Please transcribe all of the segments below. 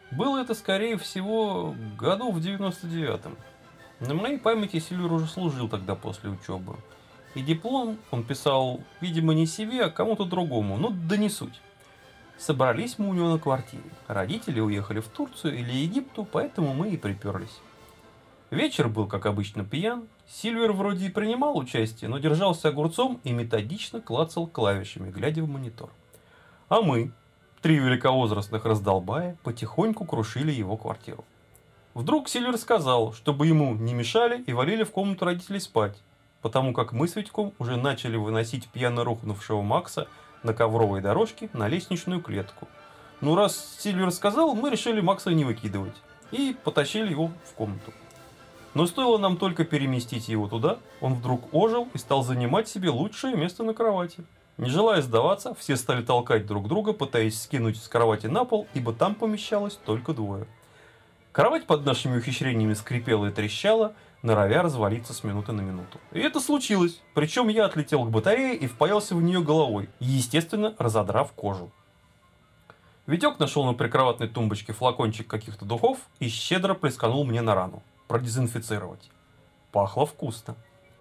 Было это, скорее всего, году в 99-м. На моей памяти Сильвер уже служил тогда после учебы. И диплом он писал, видимо, не себе, а кому-то другому, но да не суть. Собрались мы у него на квартире. Родители уехали в Турцию или Египту, поэтому мы и приперлись. Вечер был, как обычно, пьян. Сильвер вроде и принимал участие, но держался огурцом и методично клацал клавишами, глядя в монитор. А мы, три великовозрастных раздолбая, потихоньку крушили его квартиру. Вдруг Сильвер сказал, чтобы ему не мешали и валили в комнату родителей спать, потому как мы с Витьком уже начали выносить пьяно рухнувшего Макса на ковровой дорожке на лестничную клетку. Ну раз Сильвер сказал, мы решили Макса не выкидывать и потащили его в комнату. Но стоило нам только переместить его туда, он вдруг ожил и стал занимать себе лучшее место на кровати. Не желая сдаваться, все стали толкать друг друга, пытаясь скинуть с кровати на пол, ибо там помещалось только двое. Кровать под нашими ухищрениями скрипела и трещала, норовя развалиться с минуты на минуту. И это случилось, причем я отлетел к батарее и впаялся в нее головой, естественно, разодрав кожу. Витек нашел на прикроватной тумбочке флакончик каких-то духов и щедро плесканул мне на рану. Продезинфицировать. Пахло вкусно.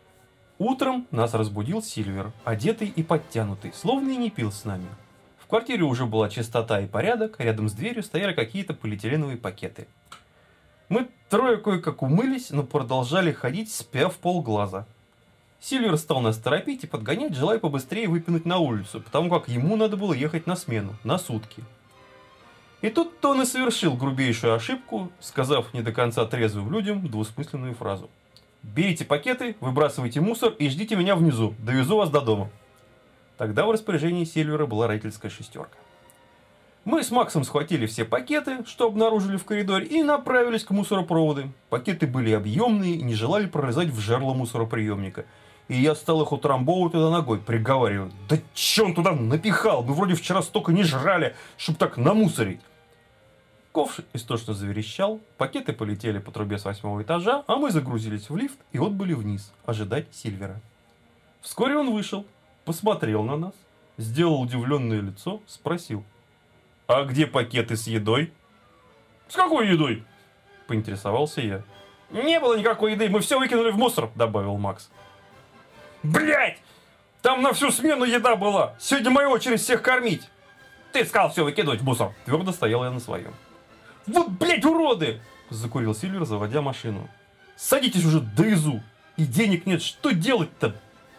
Утром нас разбудил Сильвер, одетый и подтянутый, словно и не пил с нами. В квартире уже была чистота и порядок, рядом с дверью стояли какие-то полиэтиленовые пакеты. Мы трое кое-как умылись, но продолжали ходить, спя в полглаза. Сильвер стал нас торопить и подгонять, желая побыстрее выпинуть на улицу, потому как ему надо было ехать на смену, на сутки. И тут он и совершил грубейшую ошибку, сказав не до конца трезвым людям двусмысленную фразу. «Берите пакеты, выбрасывайте мусор и ждите меня внизу, довезу вас до дома». Тогда в распоряжении Сильвера была родительская шестерка. Мы с Максом схватили все пакеты, что обнаружили в коридоре, и направились к мусоропроводу. Пакеты были объемные и не желали пролезать в жерло мусороприемника. И я стал их утрамбовывать туда ногой, приговаривая: «Да че он туда напихал? Мы вроде вчера столько не жрали, чтоб так намусорить». Ковш истошно заверещал, пакеты полетели по трубе с 8-го этажа, а мы загрузились в лифт и отбыли вниз, ожидать Сильвера. Вскоре он вышел, посмотрел на нас, сделал удивленное лицо, спросил: «А где пакеты с едой?» «С какой едой?» – поинтересовался я. «Не было никакой еды, мы все выкинули в мусор», – добавил Макс. «Блядь! Там на всю смену еда была! Сегодня моя очередь всех кормить!» «Ты сказал все выкидывать в мусор!» Твердо стоял я на своем. «Вот, блядь, уроды!» – закурил Сильвер, заводя машину. «Садитесь уже, довезу! И денег нет, что делать-то?»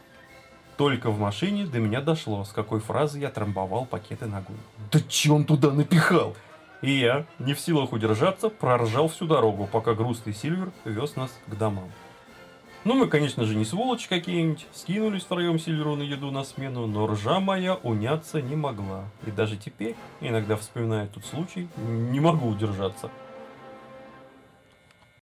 Только в машине до меня дошло, с какой фразы я трамбовал пакеты ногой. «Да че он туда напихал?» И я, не в силах удержаться, проржал всю дорогу, пока грустный Сильвер вез нас к домам. Ну, мы, конечно же, не сволочи какие-нибудь, скинулись втроем Сильверу на еду на смену, но ржа моя уняться не могла. И даже теперь, иногда вспоминая тот случай, не могу удержаться.